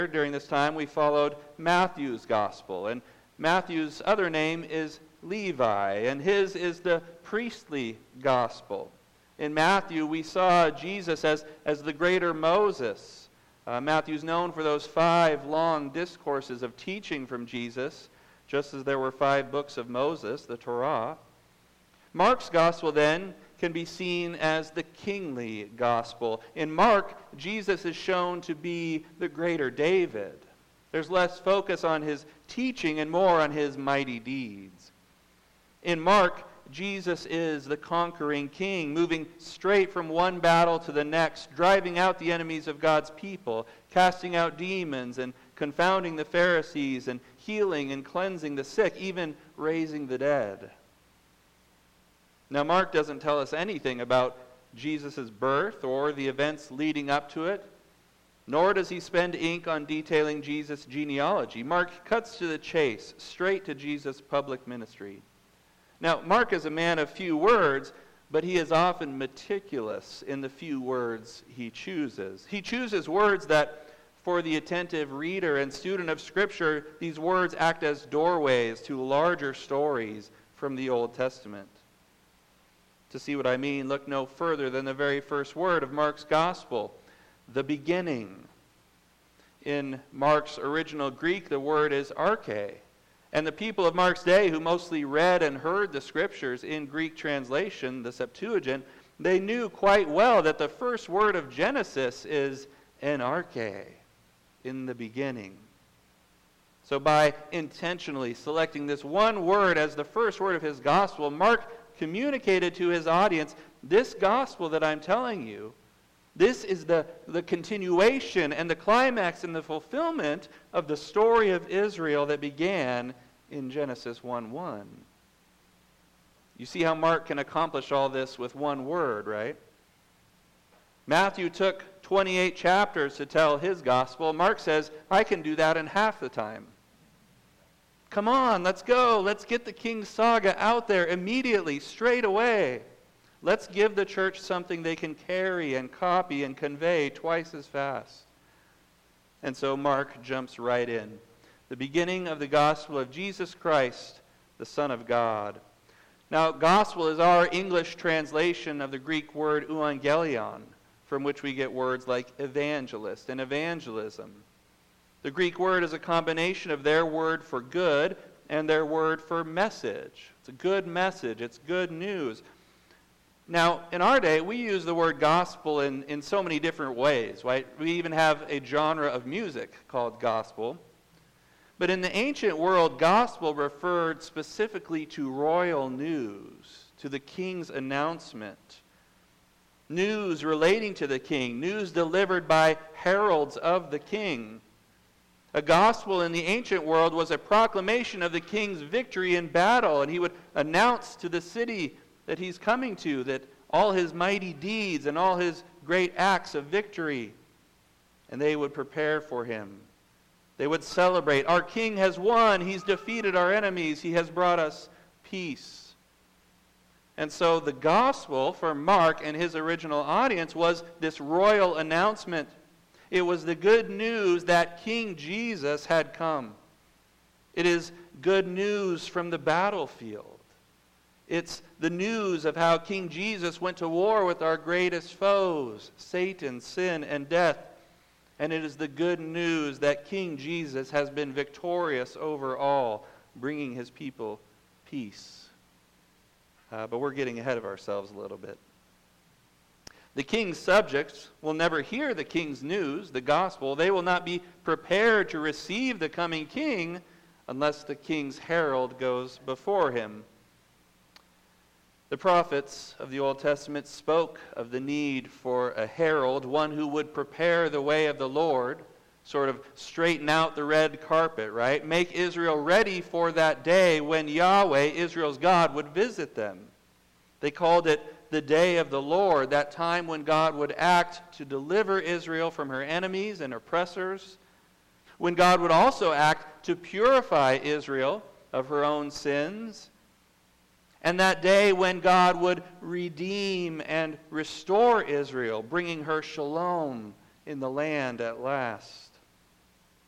During this time, we followed Matthew's gospel. And Matthew's other name is Levi, and his is the priestly gospel. In Matthew, we saw Jesus as the greater Moses. Matthew's known for those 5 long discourses of teaching from Jesus, just as there were 5 books of Moses, the Torah. Mark's gospel, then, can be seen as the kingly gospel. In Mark, Jesus is shown to be the greater David. There's less focus on his teaching and more on his mighty deeds. In Mark, Jesus is the conquering king, moving straight from one battle to the next, driving out the enemies of God's people, casting out demons and confounding the Pharisees, and healing and cleansing the sick, even raising the dead. Now, Mark doesn't tell us anything about Jesus' birth or the events leading up to it, nor does he spend ink on detailing Jesus' genealogy. Mark cuts to the chase, straight to Jesus' public ministry. Now, Mark is a man of few words, but he is often meticulous in the few words he chooses. He chooses words that, for the attentive reader and student of Scripture, these words act as doorways to larger stories from the Old Testament. To see what I mean, look no further than the very first word of Mark's gospel, the beginning. In Mark's original Greek, the word is arche. And the people of Mark's day, who mostly read and heard the Scriptures in Greek translation, the Septuagint, they knew quite well that the first word of Genesis is en arche, in the beginning. So by intentionally selecting this one word as the first word of his gospel, Mark communicated to his audience, this gospel that I'm telling you, this is the continuation and the climax and the fulfillment of the story of Israel that began in Genesis 1:1. You see how Mark can accomplish all this with one word, right? Matthew took 28 chapters to tell his gospel. Mark says, I can do that in half the time. Come on, let's go. Let's get the King's Saga out there immediately, straight away. Let's give the church something they can carry and copy and convey twice as fast. And so Mark jumps right in. The beginning of the gospel of Jesus Christ, the Son of God. Now, gospel is our English translation of the Greek word euangelion, from which we get words like evangelist and evangelism. The Greek word is a combination of their word for good and their word for message. It's a good message. It's good news. Now, in our day, we use the word gospel in so many different ways, right? We even have a genre of music called gospel. But in the ancient world, gospel referred specifically to royal news, to the king's announcement. News relating to the king, news delivered by heralds of the king. A gospel in the ancient world was a proclamation of the king's victory in battle, and he would announce to the city that he's coming to, that all his mighty deeds and all his great acts of victory, and they would prepare for him. They would celebrate. Our king has won. He's defeated our enemies. He has brought us peace. And so the gospel for Mark and his original audience was this royal announcement. It was the good news that King Jesus had come. It is good news from the battlefield. It's the news of how King Jesus went to war with our greatest foes, Satan, sin, and death. And it is the good news that King Jesus has been victorious over all, bringing his people peace. But we're getting ahead of ourselves a little bit. The king's subjects will never hear the king's news, the gospel. They will not be prepared to receive the coming king unless the king's herald goes before him. The prophets of the Old Testament spoke of the need for a herald, one who would prepare the way of the Lord, sort of straighten out the red carpet, right? Make Israel ready for that day when Yahweh, Israel's God, would visit them. They called it the day of the Lord, that time when God would act to deliver Israel from her enemies and oppressors, when God would also act to purify Israel of her own sins, and that day when God would redeem and restore Israel, bringing her shalom in the land at last.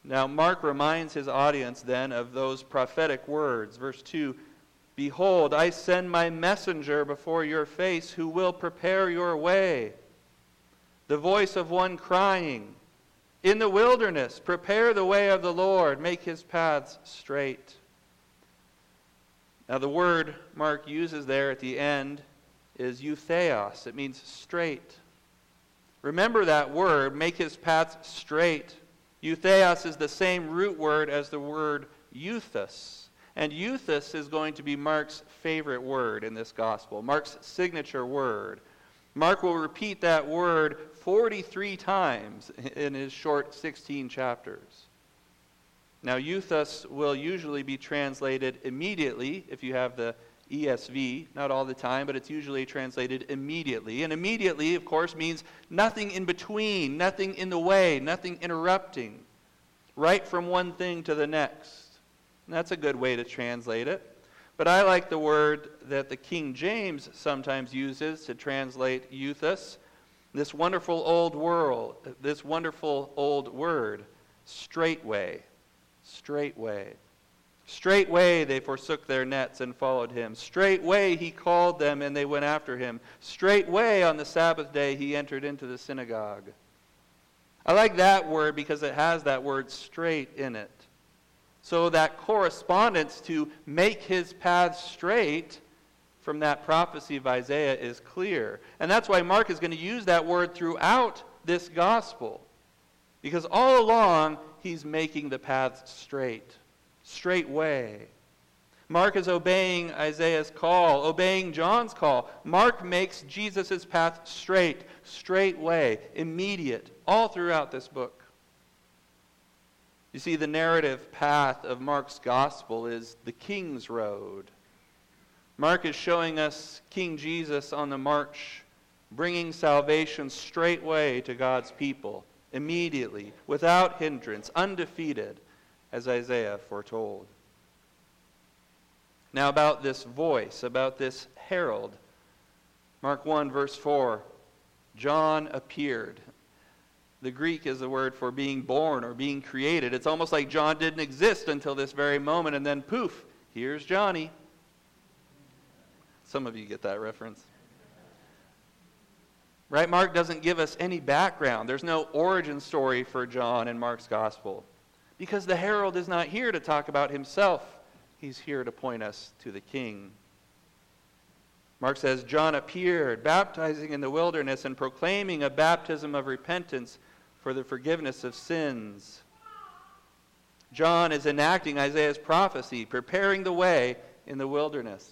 Now, Mark reminds his audience then of those prophetic words. Verse 2, "Behold, I send my messenger before your face who will prepare your way. The voice of one crying, in the wilderness, prepare the way of the Lord, make his paths straight." Now, the word Mark uses there at the end is eutheos. It means straight. Remember that word, make his paths straight. Eutheos is the same root word as the word euthus. And euthus is going to be Mark's favorite word in this gospel, Mark's signature word. Mark will repeat that word 43 times in his short 16 chapters. Now, euthus will usually be translated immediately if you have the ESV, not all the time, but it's usually translated immediately. And immediately, of course, means nothing in between, nothing in the way, nothing interrupting, right from one thing to the next. And that's a good way to translate it. But I like the word that the King James sometimes uses to translate euthus, this wonderful old word, straightway. Straightway. Straightway they forsook their nets and followed him. Straightway he called them and they went after him. Straightway on the Sabbath day he entered into the synagogue. I like that word because it has that word straight in it. So that correspondence to make his path straight from that prophecy of Isaiah is clear. And that's why Mark is going to use that word throughout this gospel. Because all along he's making the paths straight. Straightway. Mark is obeying Isaiah's call, obeying John's call. Mark makes Jesus' path straight, straightway, immediate, all throughout this book. You see, the narrative path of Mark's gospel is the King's Road. Mark is showing us King Jesus on the march, bringing salvation straightway to God's people, immediately, without hindrance, undefeated, as Isaiah foretold. Now about this voice, about this herald. Mark 1, verse 4, John appeared. The Greek is the word for being born or being created. It's almost like John didn't exist until this very moment, and then poof, here's Johnny. Some of you get that reference. Right? Mark doesn't give us any background. There's no origin story for John in Mark's gospel. Because the herald is not here to talk about himself. He's here to point us to the King. Mark says, John appeared, baptizing in the wilderness and proclaiming a baptism of repentance for the forgiveness of sins. John is enacting Isaiah's prophecy, preparing the way in the wilderness.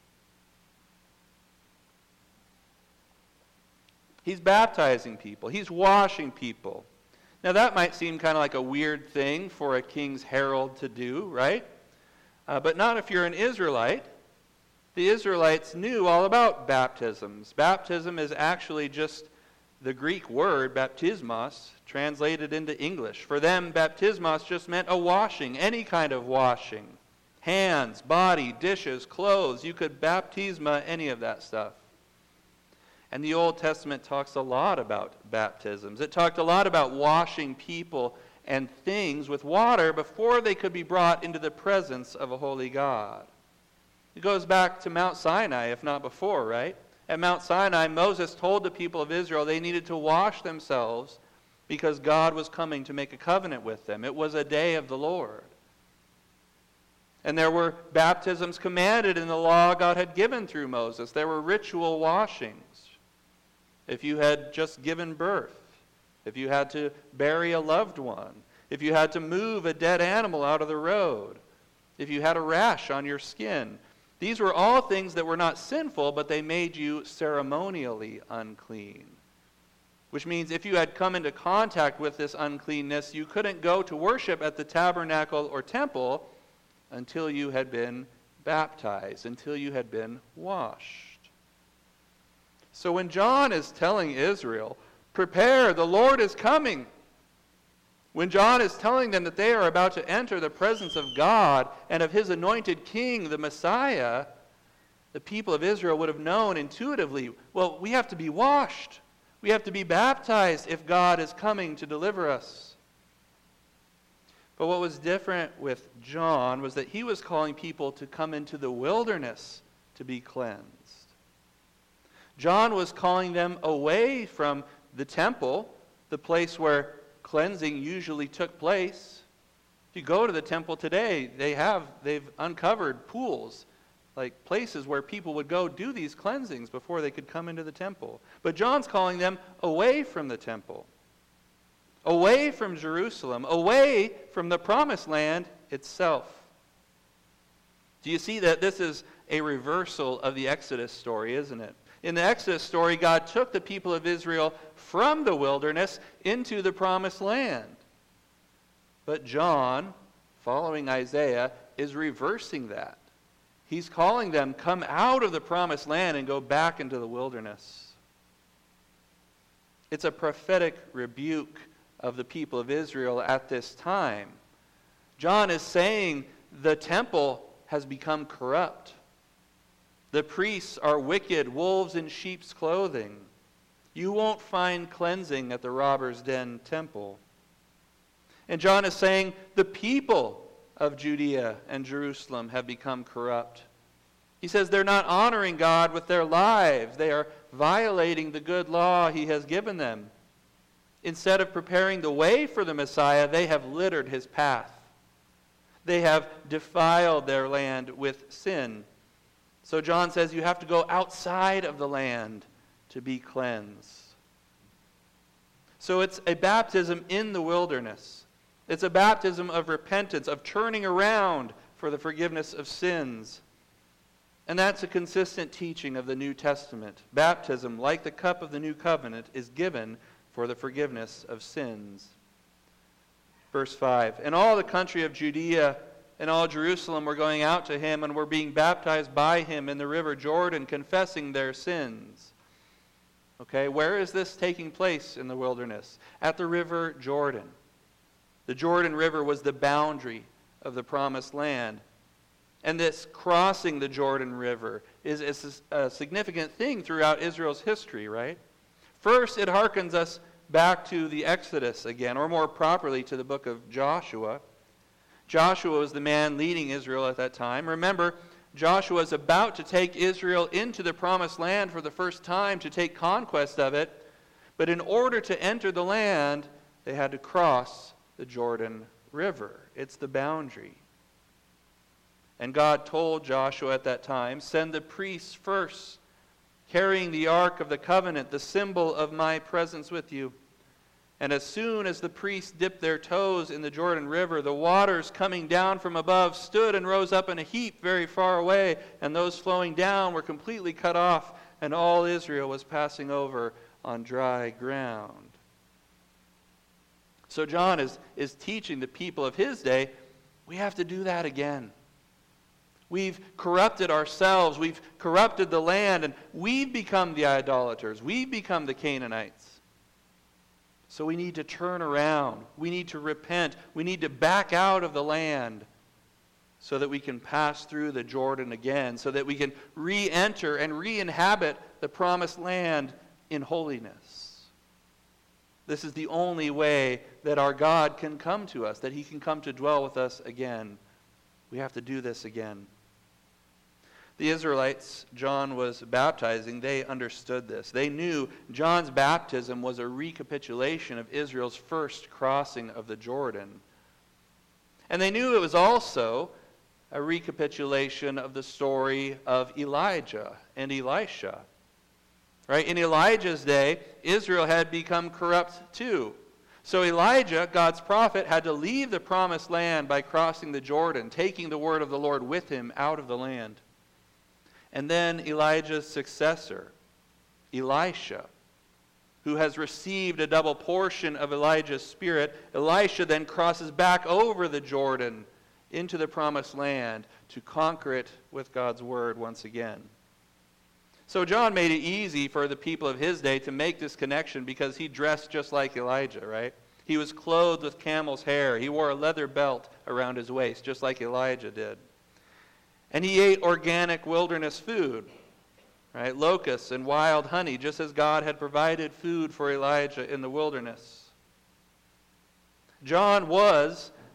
He's baptizing people. He's washing people. Now that might seem kind of like a weird thing for a king's herald to do, right? But not if you're an Israelite. The Israelites knew all about baptisms. Baptism is actually just the Greek word, baptismos, translated into English. For them, baptismos just meant a washing, any kind of washing. Hands, body, dishes, clothes. You could baptisma any of that stuff. And the Old Testament talks a lot about baptisms. It talked a lot about washing people and things with water before they could be brought into the presence of a holy God. It goes back to Mount Sinai, if not before, right? At Mount Sinai, Moses told the people of Israel they needed to wash themselves because God was coming to make a covenant with them. It was a day of the Lord. And there were baptisms commanded in the law God had given through Moses. There were ritual washings. If you had just given birth, if you had to bury a loved one, if you had to move a dead animal out of the road, if you had a rash on your skin. These were all things that were not sinful, but they made you ceremonially unclean. Which means if you had come into contact with this uncleanness, you couldn't go to worship at the tabernacle or temple until you had been baptized, until you had been washed. So when John is telling Israel, prepare, the Lord is coming. When John is telling them that they are about to enter the presence of God and of his anointed king, the Messiah, the people of Israel would have known intuitively, well, we have to be washed. We have to be baptized if God is coming to deliver us. But what was different with John was that he was calling people to come into the wilderness to be cleansed. John was calling them away from the temple, the place where cleansing usually took place. If you go to the temple today, they've uncovered pools, like places where people would go do these cleansings before they could come into the temple. But John's calling them away from the temple, away from Jerusalem, away from the promised land itself. Do you see that this is a reversal of the Exodus story, isn't it? In the Exodus story, God took the people of Israel from the wilderness into the promised land. But John, following Isaiah, is reversing that. He's calling them, come out of the promised land and go back into the wilderness. It's a prophetic rebuke of the people of Israel at this time. John is saying the temple has become corrupt. The priests are wicked, wolves in sheep's clothing. You won't find cleansing at the robber's den temple. And John is saying the people of Judea and Jerusalem have become corrupt. He says they're not honoring God with their lives. They are violating the good law he has given them. Instead of preparing the way for the Messiah, they have littered his path. They have defiled their land with sin. So John says you have to go outside of the land to be cleansed. So it's a baptism in the wilderness. It's a baptism of repentance, of turning around for the forgiveness of sins. And that's a consistent teaching of the New Testament. Baptism, like the cup of the new covenant, is given for the forgiveness of sins. Verse 5, and all the country of Judea and all Jerusalem were going out to him and were being baptized by him in the river Jordan, confessing their sins. Okay, where is this taking place in the wilderness? At the river Jordan. The Jordan River was the boundary of the promised land. And this crossing the Jordan River is a significant thing throughout Israel's history, right? First, it harkens us back to the Exodus again, or more properly to the book of Joshua. Joshua was the man leading Israel at that time. Remember, Joshua is about to take Israel into the promised land for the first time, to take conquest of it. But in order to enter the land, they had to cross the Jordan River. It's the boundary. And God told Joshua at that time, send the priests first, carrying the Ark of the Covenant, the symbol of my presence with you. And as soon as the priests dipped their toes in the Jordan River, the waters coming down from above stood and rose up in a heap very far away, and those flowing down were completely cut off, and all Israel was passing over on dry ground. So John is teaching the people of his day, we have to do that again. We've corrupted ourselves, we've corrupted the land, and we've become the idolaters, we've become the Canaanites. So we need to turn around, we need to repent, we need to back out of the land so that we can pass through the Jordan again, so that we can re-enter and re-inhabit the promised land in holiness. This is the only way that our God can come to us, that he can come to dwell with us again. We have to do this again. The Israelites John was baptizing, they understood this. They knew John's baptism was a recapitulation of Israel's first crossing of the Jordan. And they knew it was also a recapitulation of the story of Elijah and Elisha. Right? In Elijah's day, Israel had become corrupt too. So Elijah, God's prophet, had to leave the promised land by crossing the Jordan, taking the word of the Lord with him out of the land. And then Elijah's successor, Elisha, who has received a double portion of Elijah's spirit, Elisha then crosses back over the Jordan into the promised land to conquer it with God's word once again. So John made it easy for the people of his day to make this connection because he dressed just like Elijah, right? He was clothed with camel's hair. He wore a leather belt around his waist, just like Elijah did. And he ate organic wilderness food, right? Locusts and wild honey, just as God had provided food for Elijah in the wilderness. John was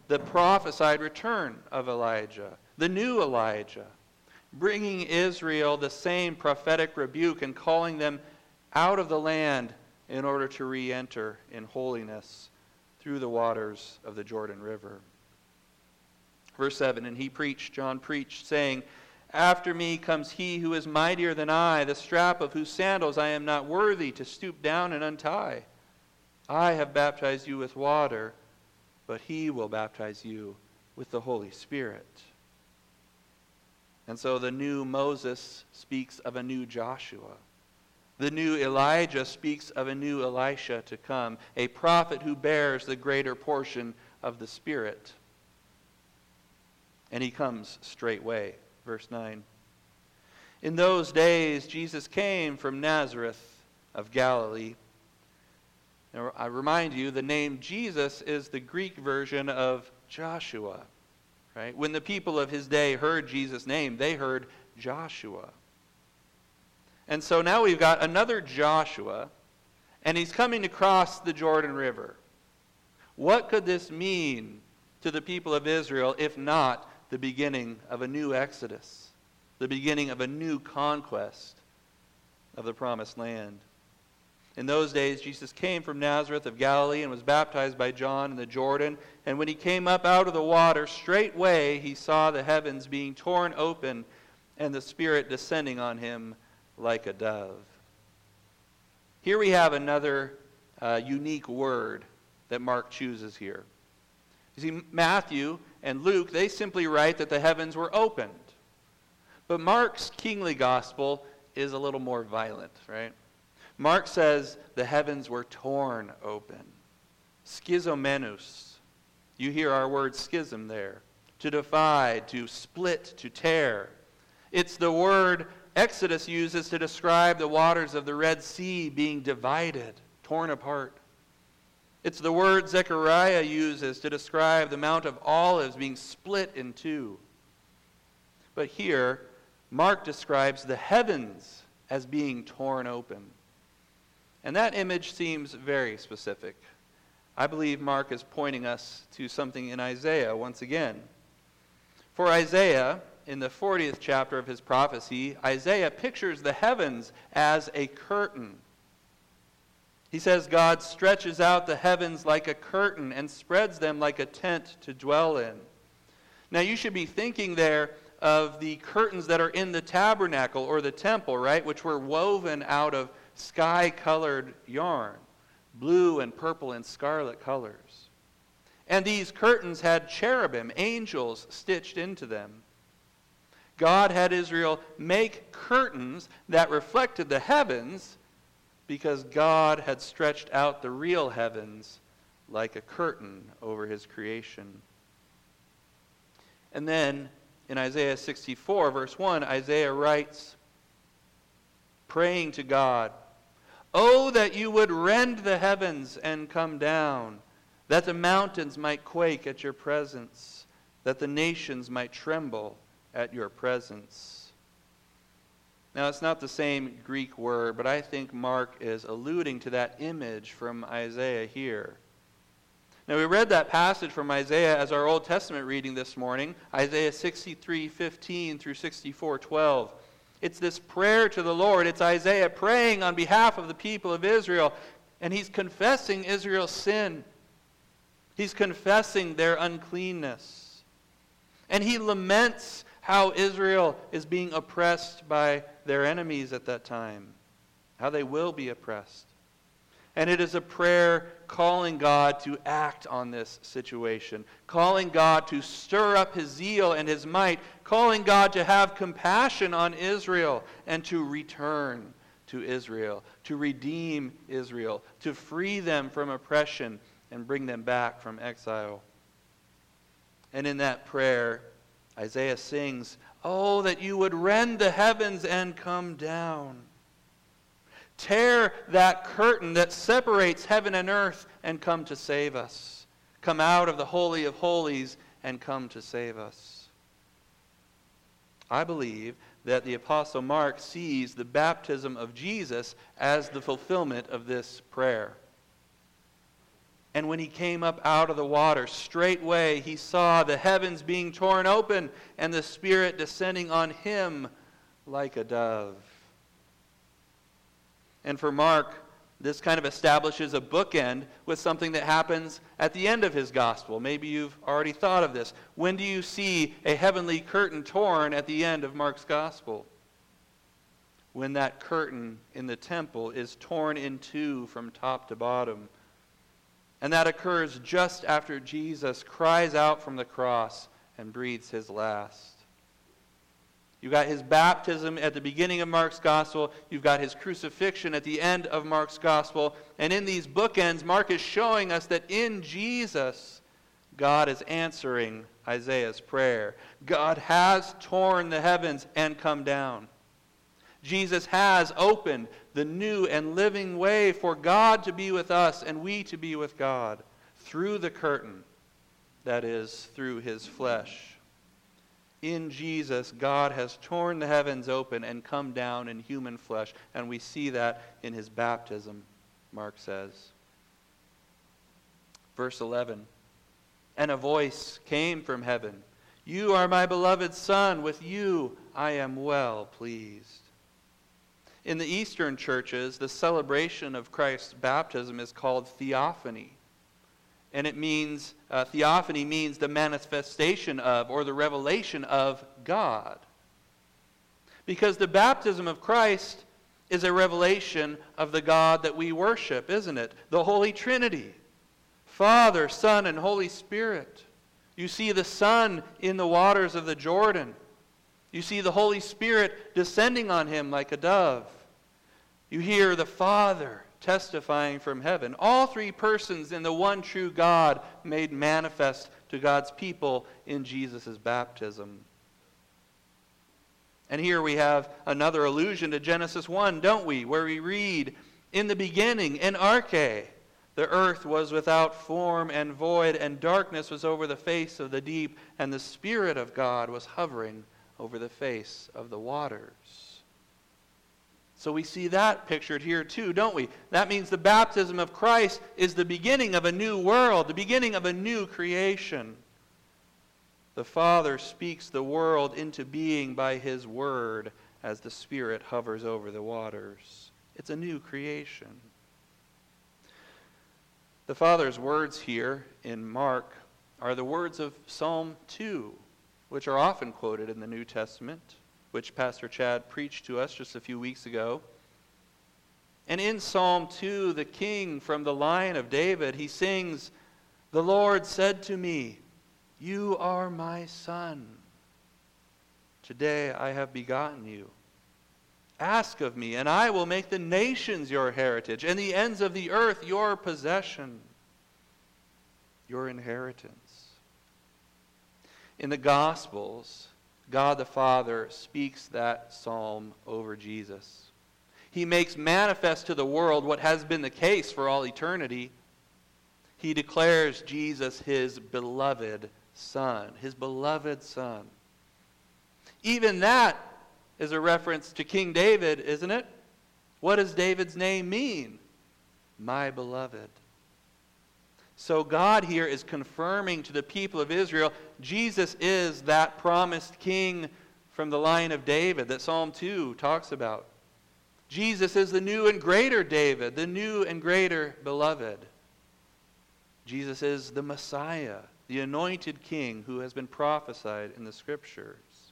the prophesied return of Elijah, the new Elijah, bringing Israel the same prophetic rebuke and calling them out of the land in order to re-enter in holiness through the waters of the Jordan River. Verse 7, and John preached, saying, after me comes he who is mightier than I, the strap of whose sandals I am not worthy to stoop down and untie. I have baptized you with water, but he will baptize you with the Holy Spirit. And so the new Moses speaks of a new Joshua. The new Elijah speaks of a new Elisha to come, a prophet who bears the greater portion of the Spirit. And he comes straightway. Verse 9. In those days Jesus came from Nazareth of Galilee. Now, I remind you, the name Jesus is the Greek version of Joshua. Right? When the people of his day heard Jesus' name, they heard Joshua. And so now we've got another Joshua, and he's coming across the Jordan River. What could this mean to the people of Israel if not the beginning of a new Exodus, the beginning of a new conquest of the Promised Land? In those days, Jesus came from Nazareth of Galilee and was baptized by John in the Jordan. And when he came up out of the water, straightway he saw the heavens being torn open and the Spirit descending on him like a dove. Here we have another unique word that Mark chooses here. You see, Matthew and Luke, they simply write that the heavens were opened. But Mark's kingly gospel is a little more violent, right? Mark says the heavens were torn open. Schizomenus. You hear our word schism there. To divide, to split, to tear. It's the word Exodus uses to describe the waters of the Red Sea being divided, torn apart. It's the word Zechariah uses to describe the Mount of Olives being split in two. But here, Mark describes the heavens as being torn open. And that image seems very specific. I believe Mark is pointing us to something in Isaiah once again. For Isaiah, in the 40th chapter of his prophecy, Isaiah pictures the heavens as a curtain. He says God stretches out the heavens like a curtain and spreads them like a tent to dwell in. Now you should be thinking there of the curtains that are in the tabernacle or the temple, right, which were woven out of sky-colored yarn, blue and purple and scarlet colors. And these curtains had cherubim, angels, stitched into them. God had Israel make curtains that reflected the heavens because God had stretched out the real heavens like a curtain over his creation. And then in Isaiah 64, verse 1, Isaiah writes, praying to God, "Oh, that you would rend the heavens and come down, that the mountains might quake at your presence, that the nations might tremble at your presence." Now, it's not the same Greek word, but I think Mark is alluding to that image from Isaiah here. Now, we read that passage from Isaiah as our Old Testament reading this morning, Isaiah 63:15 through 64:12. It's this prayer to the Lord. It's Isaiah praying on behalf of the people of Israel, and he's confessing Israel's sin. He's confessing their uncleanness. And he laments how Israel is being oppressed by their enemies at that time, how they will be oppressed. And it is a prayer calling God to act on this situation, calling God to stir up his zeal and his might, calling God to have compassion on Israel and to return to Israel, to redeem Israel, to free them from oppression and bring them back from exile. And in that prayer, Isaiah sings, "Oh, that you would rend the heavens and come down. Tear that curtain that separates heaven and earth and come to save us. Come out of the Holy of Holies and come to save us." I believe that the Apostle Mark sees the baptism of Jesus as the fulfillment of this prayer. And when he came up out of the water, straightway he saw the heavens being torn open and the Spirit descending on him like a dove. And for Mark, this kind of establishes a bookend with something that happens at the end of his gospel. Maybe you've already thought of this. When do you see a heavenly curtain torn at the end of Mark's gospel? When that curtain in the temple is torn in two from top to bottom. And that occurs just after Jesus cries out from the cross and breathes his last. You've got his baptism at the beginning of Mark's gospel. You've got his crucifixion at the end of Mark's gospel. And in these bookends, Mark is showing us that in Jesus, God is answering Isaiah's prayer. God has torn the heavens and come down. Jesus has opened the new and living way for God to be with us and we to be with God through the curtain, that is, through his flesh. In Jesus, God has torn the heavens open and come down in human flesh, and we see that in his baptism, Mark says. Verse 11, and a voice came from heaven, "You are my beloved Son, with you I am well pleased." In the Eastern churches, the celebration of Christ's baptism is called theophany. And it means, theophany means the manifestation of, or the revelation of God. Because the baptism of Christ is a revelation of the God that we worship, isn't it? The Holy Trinity. Father, Son, and Holy Spirit. You see the Son in the waters of the Jordan. You see the Holy Spirit descending on him like a dove. You hear the Father testifying from heaven. All three persons in the one true God made manifest to God's people in Jesus' baptism. And here we have another allusion to Genesis 1, don't we? Where we read, "In the beginning, in arche, the earth was without form and void, and darkness was over the face of the deep, and the Spirit of God was hovering over the face of the waters." So we see that pictured here too, don't we? That means the baptism of Christ is the beginning of a new world, the beginning of a new creation. The Father speaks the world into being by his word as the Spirit hovers over the waters. It's a new creation. The Father's words here in Mark are the words of Psalm 2, which are often quoted in the New Testament, which Pastor Chad preached to us just a few weeks ago. And in Psalm 2, the king from the line of David, he sings, "The Lord said to me, 'You are my son. Today I have begotten you. Ask of me, and I will make the nations your heritage, and the ends of the earth your possession,'" your inheritance. In the Gospels, God the Father speaks that psalm over Jesus. He makes manifest to the world what has been the case for all eternity. He declares Jesus his beloved Son, his beloved Son. Even that is a reference to King David, isn't it? What does David's name mean? My beloved. So God here is confirming to the people of Israel, Jesus is that promised king from the line of David that Psalm 2 talks about. Jesus is the new and greater David, the new and greater beloved. Jesus is the Messiah, the anointed king who has been prophesied in the Scriptures.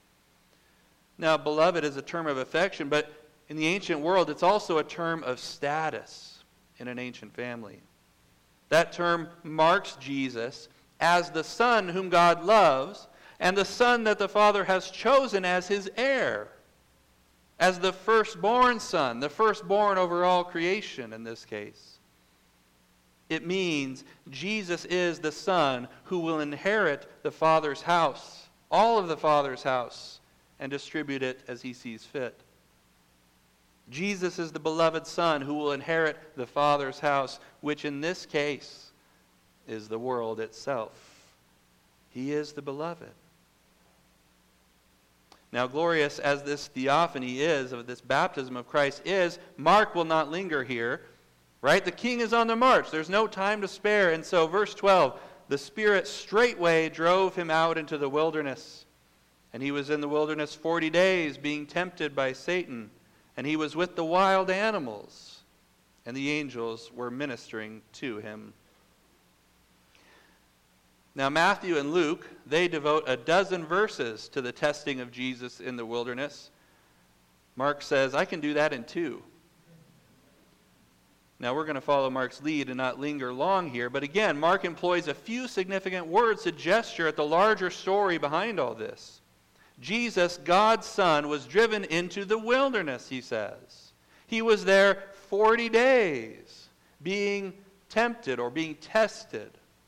Now, beloved is a term of affection, but in the ancient world, it's also a term of status in an ancient family. That term marks Jesus as the Son whom God loves, and the Son that the Father has chosen as his heir, as the firstborn Son, the firstborn over all creation in this case. It means Jesus is the Son who will inherit the Father's house, all of the Father's house, and distribute it as he sees fit. Jesus is the beloved Son who will inherit the Father's house, which in this case is the world itself. He is the beloved. Now, glorious as this theophany is, of this baptism of Christ is, Mark will not linger here. Right? The king is on the march. There's no time to spare. And so, verse 12, the Spirit straightway drove him out into the wilderness. And he was in the wilderness 40 days, being tempted by Satan. And he was with the wild animals, and the angels were ministering to him. Now, Matthew and Luke, they devote 12 verses to the testing of Jesus in the wilderness. Mark says, I can do that in 2. Now, we're going to follow Mark's lead and not linger long here. But again, Mark employs a few significant words to gesture at the larger story behind all this. Jesus, God's Son, was driven into the wilderness, he says. He was there 40 days, being tempted or being tested.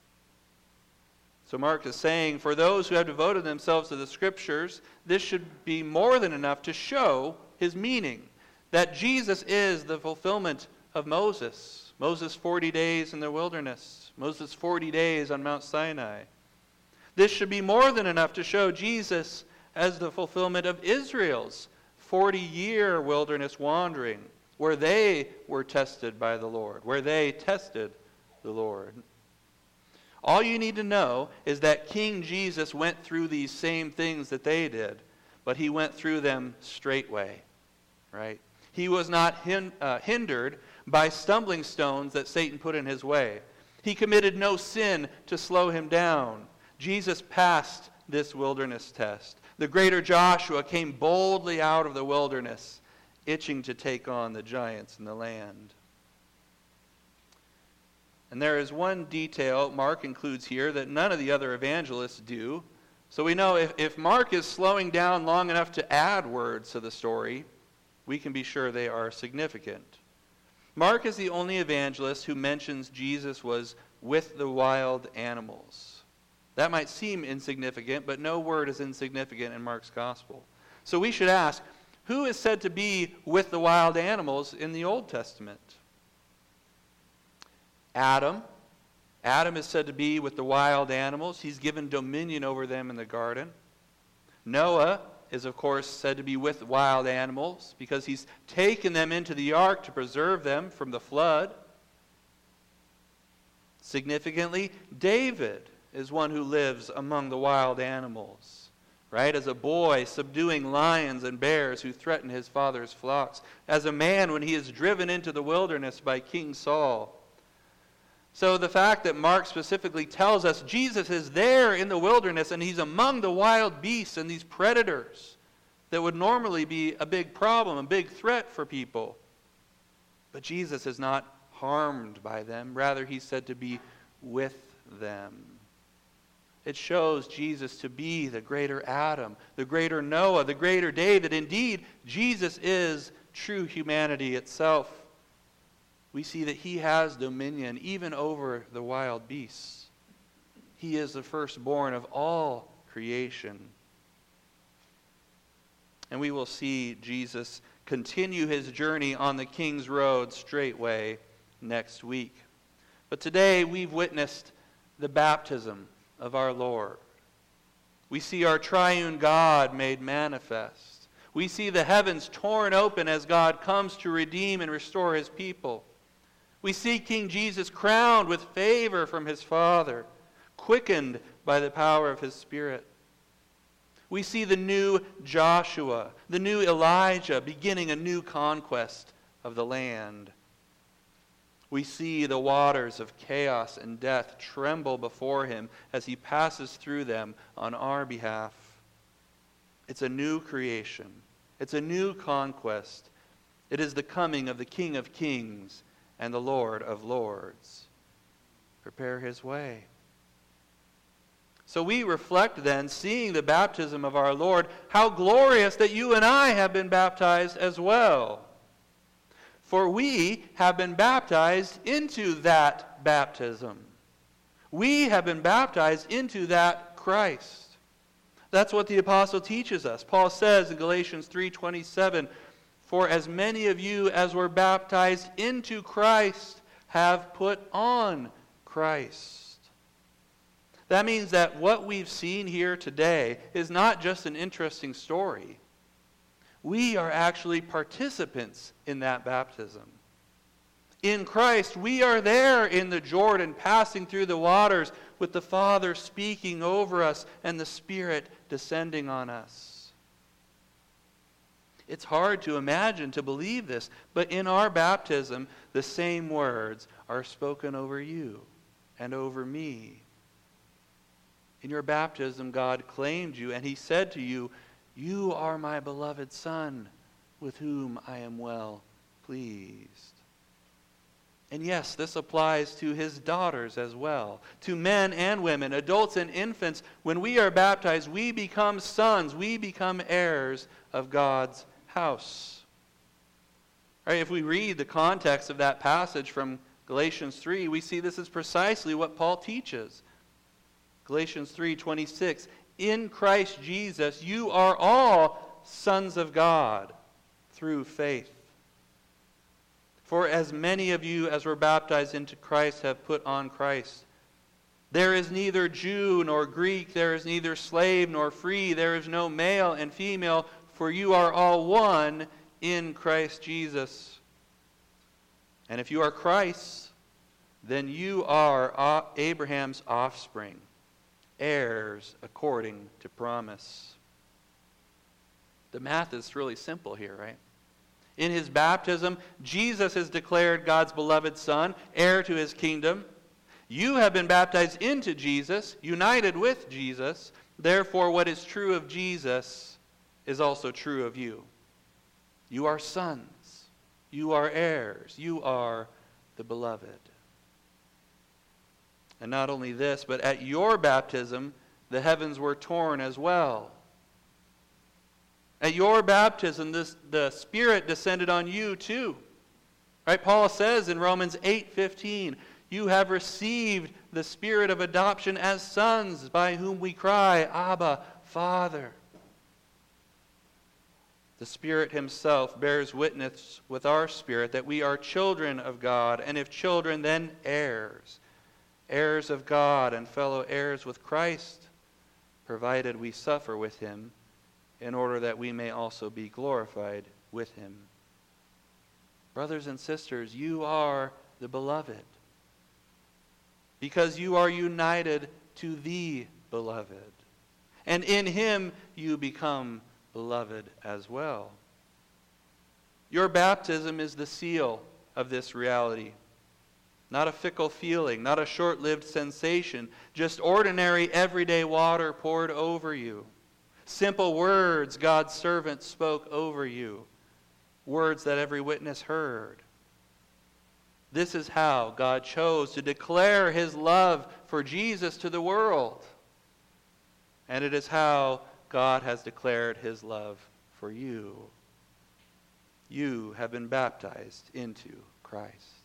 So Mark is saying, for those who have devoted themselves to the Scriptures, this should be more than enough to show his meaning, that Jesus is the fulfillment of Moses. Moses 40 days in the wilderness. Moses 40 days on Mount Sinai. This should be more than enough to show Jesus as the fulfillment of Israel's 40-year wilderness wandering, where they were tested by the Lord, where they tested the Lord. All you need to know is that King Jesus went through these same things that they did, but he went through them straightway, right? He was not hindered by stumbling stones that Satan put in his way. He committed no sin to slow him down. Jesus passed this wilderness test. The greater Joshua came boldly out of the wilderness, itching to take on the giants in the land. And there is one detail Mark includes here that none of the other evangelists do. So we know if Mark is slowing down long enough to add words to the story, we can be sure they are significant. Mark is the only evangelist who mentions Jesus was with the wild animals. That might seem insignificant, but no word is insignificant in Mark's gospel. So we should ask, who is said to be with the wild animals in the Old Testament? Adam. Adam is said to be with the wild animals. He's given dominion over them in the garden. Noah is, of course, said to be with wild animals because he's taken them into the ark to preserve them from the flood. Significantly, David is one who lives among the wild animals, right? As a boy, subduing lions and bears who threaten his father's flocks. As a man, when he is driven into the wilderness by King Saul. So the fact that Mark specifically tells us Jesus is there in the wilderness and he's among the wild beasts and these predators that would normally be a big problem, a big threat for people. But Jesus is not harmed by them. Rather, he's said to be with them. It shows Jesus to be the greater Adam, the greater Noah, the greater David. Indeed, Jesus is true humanity itself. We see that he has dominion even over the wild beasts. He is the firstborn of all creation. And we will see Jesus continue his journey on the King's Road straightway next week. But today we've witnessed the baptism of our Lord. We see our triune God made manifest. We see the heavens torn open as God comes to redeem and restore his people. We see King Jesus crowned with favor from his Father, quickened by the power of his Spirit. We see the new Joshua, the new Elijah, beginning a new conquest of the land. We see the waters of chaos and death tremble before him as he passes through them on our behalf. It's a new creation. It's a new conquest. It is the coming of the King of Kings and the Lord of Lords. Prepare his way. So we reflect then, seeing the baptism of our Lord, how glorious that you and I have been baptized as well. For we have been baptized into that baptism. We have been baptized into that Christ. That's what the apostle teaches us. Paul says in Galatians 3:27, "For as many of you as were baptized into Christ have put on Christ." That means that what we've seen here today is not just an interesting story. We are actually participants in that baptism. In Christ, we are there in the Jordan, passing through the waters, with the Father speaking over us and the Spirit descending on us. It's hard to imagine, to believe this, but in our baptism, the same words are spoken over you and over me. In your baptism, God claimed you, and He said to you, "You are my beloved Son, with whom I am well pleased." And yes, this applies to His daughters as well, to men and women, adults and infants. When we are baptized, we become sons, we become heirs of God's house. All right, if we read the context of that passage from Galatians 3, we see this is precisely what Paul teaches. Galatians 3:26, in Christ Jesus you are all sons of God through faith. For as many of you as were baptized into Christ have put on Christ. There is neither Jew nor Greek, there is neither slave nor free, there is no male and female, for you are all one in Christ Jesus. And if you are Christ's, then you are Abraham's offspring, heirs according to promise. The math is really simple here, right? In His baptism, Jesus is declared God's beloved Son, heir to His kingdom. You have been baptized into Jesus, united with Jesus. Therefore, what is true of Jesus is also true of you. You are sons. You are heirs. You are the beloved. And not only this, but at your baptism, the heavens were torn as well. At your baptism, the Spirit descended on you too. Right? Paul says in Romans 8:15, you have received the Spirit of adoption as sons, by whom we cry, Abba, Father. The Spirit Himself bears witness with our spirit that we are children of God, and if children, then heirs. Heirs of God and fellow heirs with Christ, provided we suffer with Him, in order that we may also be glorified with Him. Brothers and sisters, you are the beloved, because you are united to the beloved. And in Him you become beloved as well. Your baptism is the seal of this reality. Not a fickle feeling, not a short-lived sensation, just ordinary everyday water poured over you. Simple words God's servant spoke over you. Words that every witness heard. This is how God chose to declare His love for Jesus to the world. And it is how God has declared His love for you. You have been baptized into Christ.